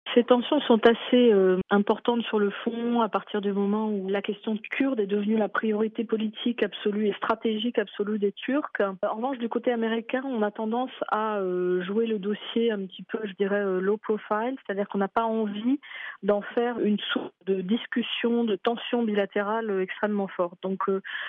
Ces tensions sont assez importantes sur le fond à partir du moment où la question kurde est devenue la priorité politique absolue et stratégique absolue des Turcs. En revanche, du côté américain, on a tendance à jouer le dossier un petit peu, je dirais, low profile, c'est-à-dire qu'on n'a pas envie d'en faire une source de discussion, de tension bilatérale extrêmement forte. Donc,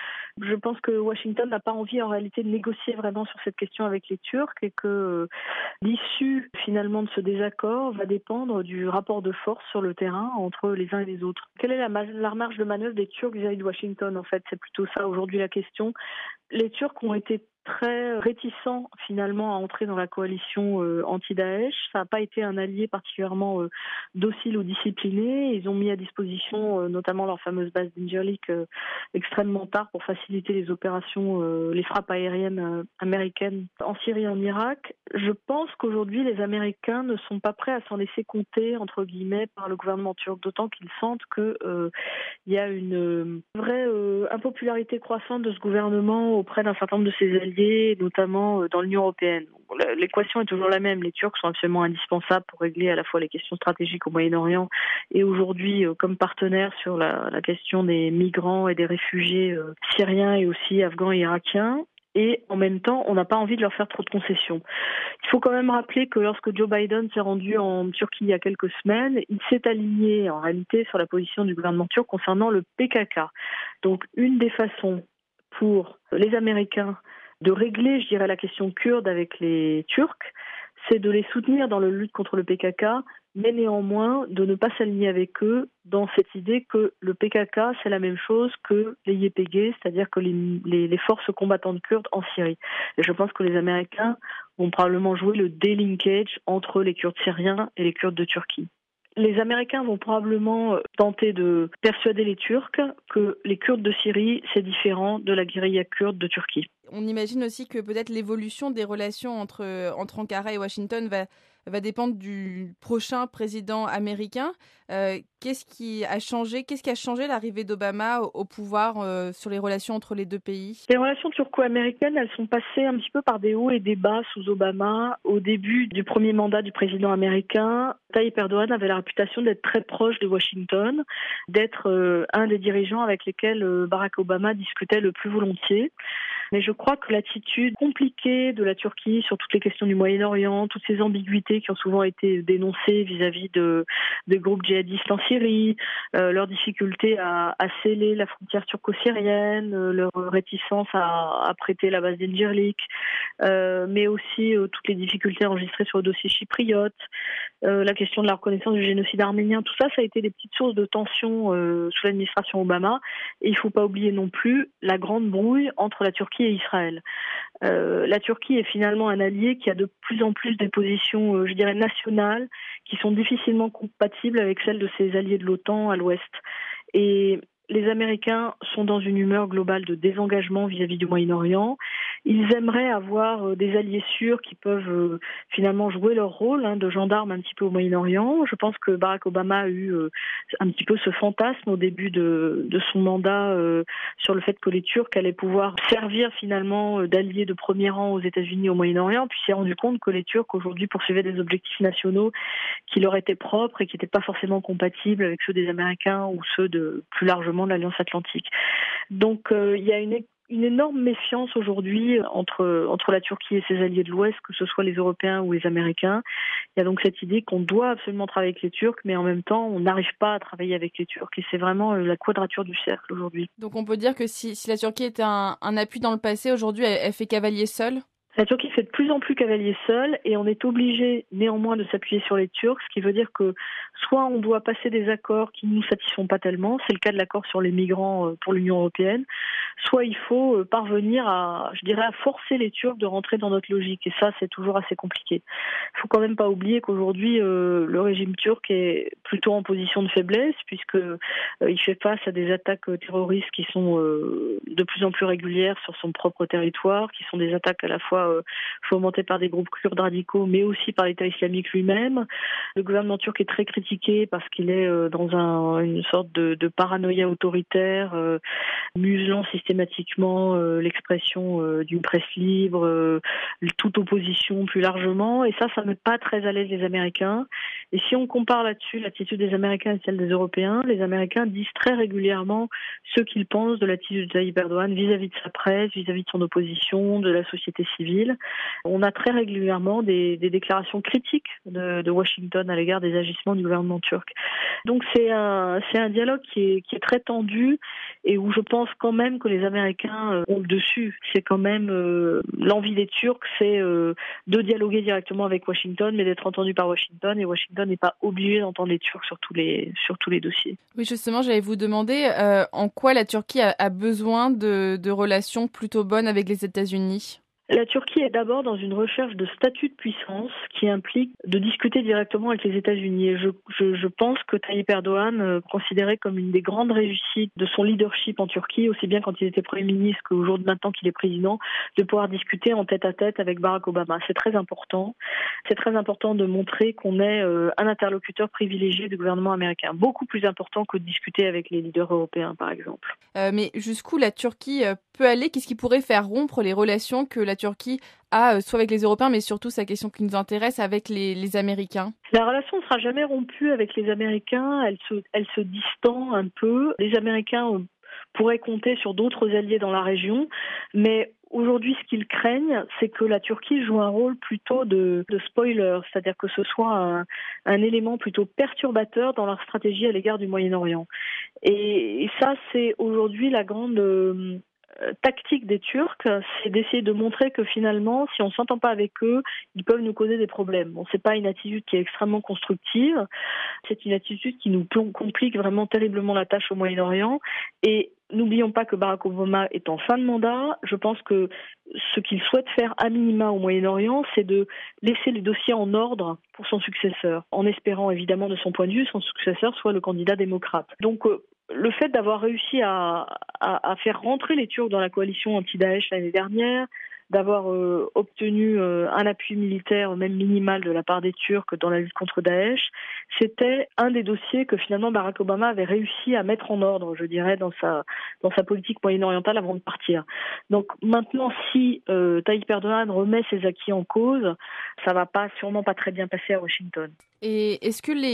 je pense que Washington n'a pas envie en réalité de négocier vraiment sur cette question avec les Turcs et que l'issue finalement de ce désaccord va dépendre du rapport de force sur le terrain entre les uns et les autres. Quelle est la marge de manœuvre des Turcs vis-à-vis de Washington en fait? C'est plutôt ça aujourd'hui la question. Les Turcs ont été très réticents finalement à entrer dans la coalition anti-Daesh. Ça n'a pas été un allié particulièrement docile ou discipliné. Ils ont mis à disposition notamment leur fameuse base d'Injirlik extrêmement tard pour faciliter les opérations, les frappes aériennes américaines en Syrie et en Irak. Je pense qu'aujourd'hui les Américains ne sont pas prêts à s'en laisser compter entre guillemets par le gouvernement turc, d'autant qu'ils sentent que il y a une vraie impopularité croissante de ce gouvernement auprès d'un certain nombre de ses alliés, notamment dans l'Union européenne. L'équation est toujours la même. Les Turcs sont absolument indispensables pour régler à la fois les questions stratégiques au Moyen-Orient et aujourd'hui comme partenaires sur la question des migrants et des réfugiés syriens et aussi afghans et irakiens. Et en même temps, on n'a pas envie de leur faire trop de concessions. Il faut quand même rappeler que lorsque Joe Biden s'est rendu en Turquie il y a quelques semaines, il s'est aligné en réalité sur la position du gouvernement turc concernant le PKK. Donc une des façons pour les Américains de régler, je dirais, la question kurde avec les Turcs, c'est de les soutenir dans la lutte contre le PKK, mais néanmoins de ne pas s'aligner avec eux dans cette idée que le PKK, c'est la même chose que les YPG, c'est-à-dire que les forces combattantes kurdes en Syrie. Et je pense que les Américains vont probablement jouer le délinkage entre les Kurdes syriens et les Kurdes de Turquie. Les Américains vont probablement tenter de persuader les Turcs que les Kurdes de Syrie, c'est différent de la guérilla kurde de Turquie. On imagine aussi que peut-être l'évolution des relations entre Ankara et Washington va dépendre du prochain président américain. Qu'est-ce qui a changé l'arrivée d'Obama au pouvoir sur les relations entre les deux pays? Les relations turco-américaines, elles sont passées un petit peu par des hauts et des bas sous Obama. Au début du premier mandat du président américain, Tayyip Erdogan avait la réputation d'être très proche de Washington, d'être un des dirigeants avec lesquels Barack Obama discutait le plus volontiers. Mais je crois que l'attitude compliquée de la Turquie sur toutes les questions du Moyen-Orient, toutes ces ambiguïtés qui ont souvent été dénoncées vis-à-vis de groupes djihadistes en Syrie, leur difficulté à sceller la frontière turco-syrienne, leur réticence à prêter la base d'Injirlik, mais aussi toutes les difficultés enregistrées sur le dossier chypriote, la question de la reconnaissance du génocide arménien, tout ça, ça a été des petites sources de tension sous l'administration Obama. Et il ne faut pas oublier non plus la grande brouille entre la Turquie et Israël. La Turquie est finalement un allié qui a de plus en plus des positions, je dirais, nationales, qui sont difficilement compatibles avec celles de ses alliés de l'OTAN à l'ouest. Et les Américains sont dans une humeur globale de désengagement vis-à-vis du Moyen-Orient. Ils aimeraient avoir des alliés sûrs qui peuvent finalement jouer leur rôle de gendarme un petit peu au Moyen-Orient. Je pense que Barack Obama a eu un petit peu ce fantasme au début de son mandat sur le fait que les Turcs allaient pouvoir servir finalement d'alliés de premier rang aux États-Unis au Moyen-Orient, puis s'est rendu compte que les Turcs aujourd'hui poursuivaient des objectifs nationaux qui leur étaient propres et qui n'étaient pas forcément compatibles avec ceux des Américains ou ceux de plus largement de l'Alliance Atlantique. Donc il y a une énorme méfiance aujourd'hui entre la Turquie et ses alliés de l'Ouest, que ce soit les Européens ou les Américains. Il y a donc cette idée qu'on doit absolument travailler avec les Turcs, mais en même temps, on n'arrive pas à travailler avec les Turcs. Et c'est vraiment la quadrature du cercle aujourd'hui. Donc on peut dire que si la Turquie était un appui dans le passé, aujourd'hui elle fait cavalier seul? La Turquie fait de plus en plus cavalier seul et on est obligé néanmoins de s'appuyer sur les Turcs, ce qui veut dire que soit on doit passer des accords qui ne nous satisfont pas tellement, c'est le cas de l'accord sur les migrants pour l'Union européenne, soit il faut parvenir à forcer les Turcs de rentrer dans notre logique et ça c'est toujours assez compliqué. Il faut quand même pas oublier qu'aujourd'hui le régime turc est plutôt en position de faiblesse puisque il fait face à des attaques terroristes qui sont de plus en plus régulières sur son propre territoire, qui sont des attaques à la fois fois fomentée par des groupes kurdes radicaux, mais aussi par l'État islamique lui-même. Le gouvernement turc est très critiqué parce qu'il est dans une sorte de paranoïa autoritaire, muselant systématiquement l'expression d'une presse libre, toute opposition plus largement, et ça ne met pas très à l'aise les Américains. Et si on compare là-dessus l'attitude des Américains et celle des Européens, les Américains disent très régulièrement ce qu'ils pensent de l'attitude de Tayyip Erdogan vis-à-vis de sa presse, vis-à-vis de son opposition, de la société civile. On a très régulièrement des déclarations critiques de Washington à l'égard des agissements du gouvernement turc. Donc c'est un dialogue qui est très tendu et où je pense quand même que les Américains ont le dessus. C'est quand même l'envie des Turcs, c'est de dialoguer directement avec Washington, mais d'être entendu par Washington, et Washington n'est pas obligé d'entendre les Turcs sur tous les dossiers. Oui, justement, j'allais vous demander en quoi la Turquie a besoin de relations plutôt bonnes avec les États-Unis. La Turquie est d'abord dans une recherche de statut de puissance qui implique de discuter directement avec les États-Unis. Et je pense que Tayyip Erdogan, considéré comme une des grandes réussites de son leadership en Turquie, aussi bien quand il était Premier ministre qu'au jour de maintenant qu'il est président, de pouvoir discuter en tête-à-tête avec Barack Obama. C'est très important. C'est très important de montrer qu'on est un interlocuteur privilégié du gouvernement américain. Beaucoup plus important que de discuter avec les leaders européens, par exemple. Mais jusqu'où la Turquie peut aller? Qu'est-ce qui pourrait faire rompre les relations que la Turquie a, soit avec les Européens, mais surtout sa question qui nous intéresse, avec les Américains? La relation ne sera jamais rompue avec les Américains, elle se distend un peu. Les Américains pourraient compter sur d'autres alliés dans la région, mais aujourd'hui, ce qu'ils craignent, c'est que la Turquie joue un rôle plutôt de spoiler, c'est-à-dire que ce soit un élément plutôt perturbateur dans leur stratégie à l'égard du Moyen-Orient. Et ça, c'est aujourd'hui la grande tactique des Turcs, c'est d'essayer de montrer que finalement, si on ne s'entend pas avec eux, ils peuvent nous causer des problèmes. Bon, c'est pas une attitude qui est extrêmement constructive, c'est une attitude qui nous complique vraiment terriblement la tâche au Moyen-Orient. Et n'oublions pas que Barack Obama est en fin de mandat. Je pense que ce qu'il souhaite faire à minima au Moyen-Orient, c'est de laisser les dossiers en ordre pour son successeur, en espérant évidemment de son point de vue son successeur soit le candidat démocrate. Donc le fait d'avoir réussi à faire rentrer les Turcs dans la coalition anti-Daesh l'année dernière, d'avoir obtenu un appui militaire, même minimal, de la part des Turcs dans la lutte contre Daesh, c'était un des dossiers que finalement Barack Obama avait réussi à mettre en ordre, je dirais, dans sa politique moyen-orientale avant de partir. Donc maintenant, si Tayyip Erdogan remet ses acquis en cause, ça va sûrement pas très bien passer à Washington. Et est-ce que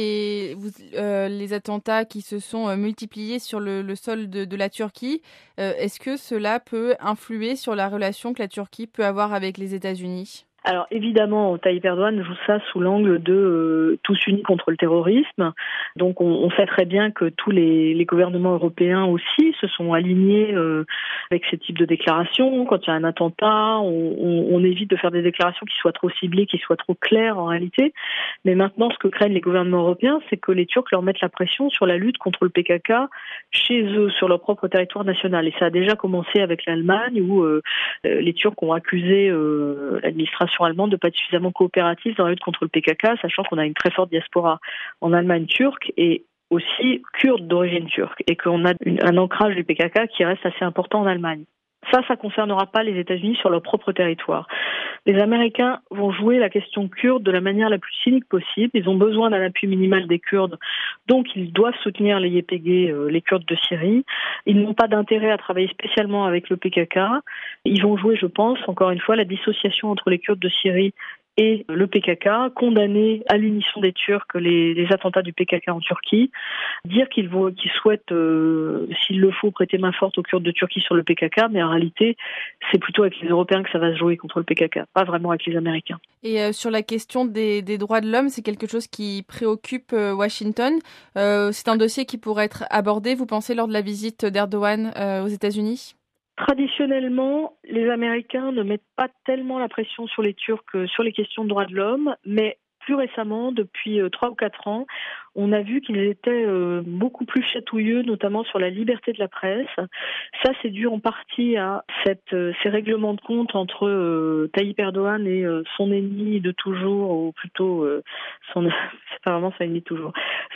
les attentats qui se sont multipliés sur le sol de la Turquie, est-ce que cela peut influer sur la relation que la Turquie peut avoir avec les États-Unis ? Alors évidemment, Tayyip Erdogan joue ça sous l'angle de tous unis contre le terrorisme. Donc on sait très bien que tous les gouvernements européens aussi se sont alignés avec ce type de déclarations. Quand il y a un attentat, on évite de faire des déclarations qui soient trop ciblées, qui soient trop claires en réalité. Mais maintenant, ce que craignent les gouvernements européens, c'est que les Turcs leur mettent la pression sur la lutte contre le PKK chez eux, sur leur propre territoire national. Et ça a déjà commencé avec l'Allemagne, où les Turcs ont accusé l'administration allemande de pas être suffisamment coopérative dans la lutte contre le PKK, sachant qu'on a une très forte diaspora en Allemagne turque et aussi kurde d'origine turque, et qu'on a un ancrage du PKK qui reste assez important en Allemagne. Ça ne concernera pas les États-Unis sur leur propre territoire. Les Américains vont jouer la question kurde de la manière la plus cynique possible. Ils ont besoin d'un appui minimal des Kurdes, donc ils doivent soutenir les YPG, les Kurdes de Syrie. Ils n'ont pas d'intérêt à travailler spécialement avec le PKK. Ils vont jouer, je pense, encore une fois, la dissociation entre les Kurdes de Syrie et le PKK, condamner à l'unisson des Turcs les attentats du PKK en Turquie, dire qu'ils souhaitent, s'il le faut, prêter main forte aux Kurdes de Turquie sur le PKK, mais en réalité, c'est plutôt avec les Européens que ça va se jouer contre le PKK, pas vraiment avec les Américains. Et sur la question des droits de l'homme, c'est quelque chose qui préoccupe Washington. C'est un dossier qui pourrait être abordé, vous pensez, lors de la visite d'Erdogan aux États-Unis ? Traditionnellement, les Américains ne mettent pas tellement la pression sur les Turcs sur les questions de droits de l'homme, mais plus récemment, depuis 3 ou 4 ans, on a vu qu'ils étaient beaucoup plus chatouilleux, notamment sur la liberté de la presse. Ça, c'est dû en partie à ces règlements de compte entre Tayyip Erdogan et son ennemi de toujours, ou plutôt c'est pas vraiment son ennemi de toujours,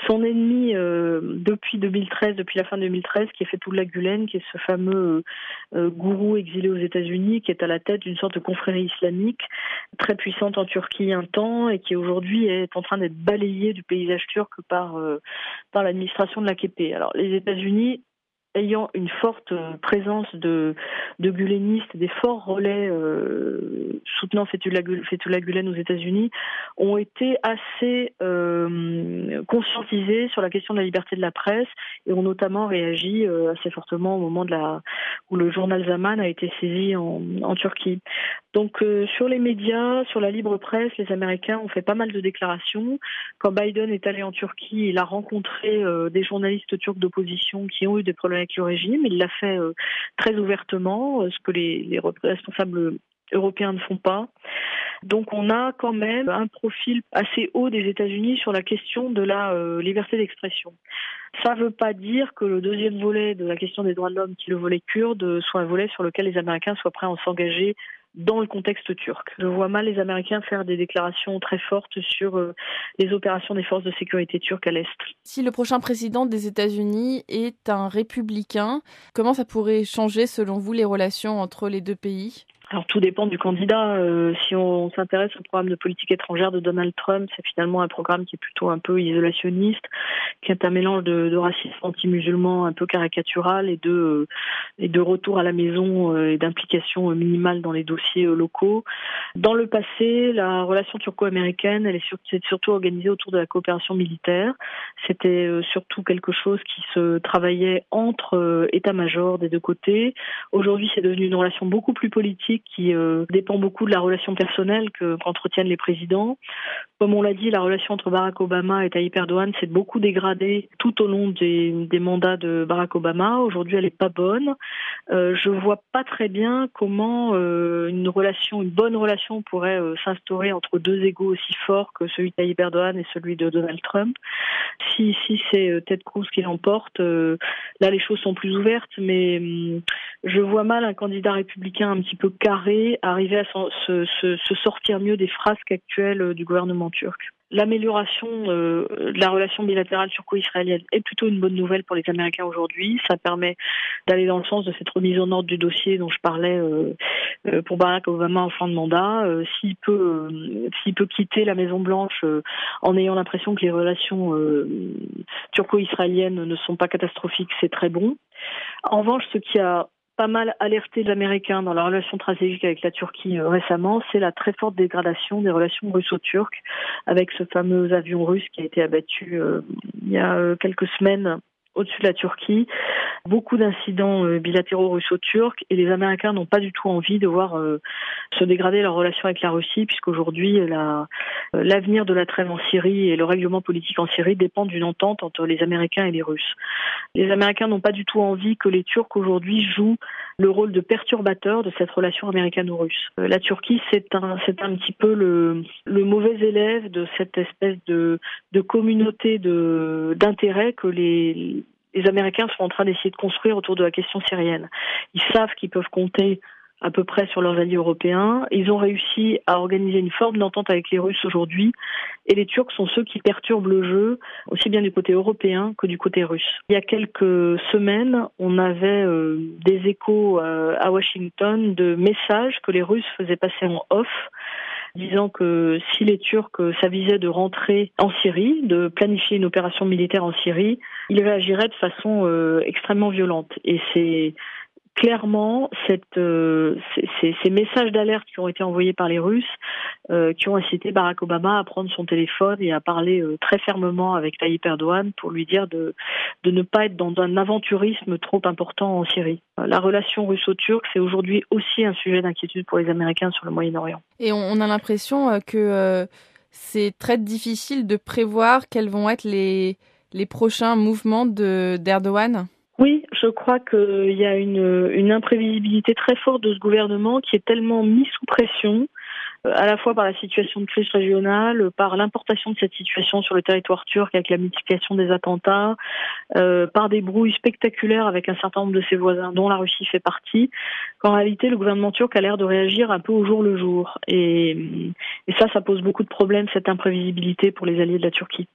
son ennemi depuis 2013, depuis la fin 2013, qui est Fethullah Gülen, qui est ce fameux gourou exilé aux États-Unis, qui est à la tête d'une sorte de confrérie islamique très puissante en Turquie un temps et qui aujourd'hui est en train d'être balayé du paysage turc par l'administration de l'AKP. Alors les États-Unis, ayant une forte présence de gulenistes, des forts relais soutenant Fethullah Gülen aux États-Unis, ont été assez conscientisés sur la question de la liberté de la presse et ont notamment réagi assez fortement au moment où le journal Zaman a été saisi en Turquie. Donc sur les médias, sur la libre presse, les Américains ont fait pas mal de déclarations. Quand Biden est allé en Turquie, il a rencontré des journalistes turcs d'opposition qui ont eu des problèmes avec le régime. Il l'a fait très ouvertement, ce que les responsables européens ne font pas. Donc on a quand même un profil assez haut des États-Unis sur la question de la liberté d'expression. Ça ne veut pas dire que le deuxième volet de la question des droits de l'homme, qui est le volet kurde, soit un volet sur lequel les Américains soient prêts à s'engager dans le contexte turc. Je vois mal les Américains faire des déclarations très fortes sur les opérations des forces de sécurité turques à l'Est. Si le prochain président des États-Unis est un républicain, comment ça pourrait changer selon vous les relations entre les deux pays ? Alors tout dépend du candidat. Si on s'intéresse au programme de politique étrangère de Donald Trump, c'est finalement un programme qui est plutôt un peu isolationniste, qui est un mélange de racisme anti-musulman un peu caricatural et de retour à la maison et d'implication minimale dans les dossiers locaux. Dans le passé, la relation turco-américaine, elle s'est surtout organisée autour de la coopération militaire. C'était surtout quelque chose qui se travaillait entre états-majors des deux côtés. Aujourd'hui, c'est devenu une relation beaucoup plus politique qui dépend beaucoup de la relation personnelle qu'entretiennent les présidents. Comme on l'a dit, la relation entre Barack Obama et Tayyip Erdogan s'est beaucoup dégradée tout au long des mandats de Barack Obama. Aujourd'hui, elle n'est pas bonne. Je vois pas très bien comment une bonne relation pourrait s'instaurer entre deux égos aussi forts que celui de Tayyip Erdogan et celui de Donald Trump. Si c'est Ted Cruz qui l'emporte, là les choses sont plus ouvertes, mais je vois mal un candidat républicain un petit peu carré arriver à se sortir mieux des frasques actuelles du gouvernement turc. L'amélioration de la relation bilatérale turco-israélienne est plutôt une bonne nouvelle pour les Américains aujourd'hui. Ça permet d'aller dans le sens de cette remise en ordre du dossier dont je parlais pour Barack Obama en fin de mandat. S'il peut quitter la Maison-Blanche en ayant l'impression que les relations turco-israéliennes ne sont pas catastrophiques, c'est très bon. En revanche, ce qui a pas mal alerté les Américains dans la relation stratégique avec la Turquie récemment, c'est la très forte dégradation des relations russo-turques avec ce fameux avion russe qui a été abattu il y a quelques semaines au-dessus de la Turquie. Beaucoup d'incidents bilatéraux russo-turcs et les Américains n'ont pas du tout envie de voir se dégrader leur relation avec la Russie puisqu'aujourd'hui l'avenir de la trêve en Syrie et le règlement politique en Syrie dépend d'une entente entre les Américains et les Russes. Les Américains n'ont pas du tout envie que les Turcs aujourd'hui jouent le rôle de perturbateur de cette relation américano-russe. La Turquie, c'est un petit peu le mauvais élève de cette espèce de communauté d'intérêt que les Américains sont en train d'essayer de construire autour de la question syrienne. Ils savent qu'ils peuvent compter à peu près sur leurs alliés européens. Ils ont réussi à organiser une forme d'entente avec les Russes aujourd'hui et les Turcs sont ceux qui perturbent le jeu, aussi bien du côté européen que du côté russe. Il y a quelques semaines, on avait des échos à Washington de messages que les Russes faisaient passer en off, disant que si les Turcs s'avisaient de rentrer en Syrie, de planifier une opération militaire en Syrie, ils réagiraient de façon extrêmement violente. Et c'est clairement ces messages d'alerte qui ont été envoyés par les Russes qui ont incité Barack Obama à prendre son téléphone et à parler très fermement avec Tayyip Erdogan pour lui dire de ne pas être dans un aventurisme trop important en Syrie. La relation russo-turque, c'est aujourd'hui aussi un sujet d'inquiétude pour les Américains sur le Moyen-Orient. Et on a l'impression que c'est très difficile de prévoir quels vont être les prochains mouvements d'Erdogan. Oui, je crois qu'il y a une imprévisibilité très forte de ce gouvernement qui est tellement mis sous pression, à la fois par la situation de crise régionale, par l'importation de cette situation sur le territoire turc avec la multiplication des attentats, par des brouilles spectaculaires avec un certain nombre de ses voisins, dont la Russie fait partie, qu'en réalité le gouvernement turc a l'air de réagir un peu au jour le jour. Et ça pose beaucoup de problèmes, cette imprévisibilité pour les alliés de la Turquie.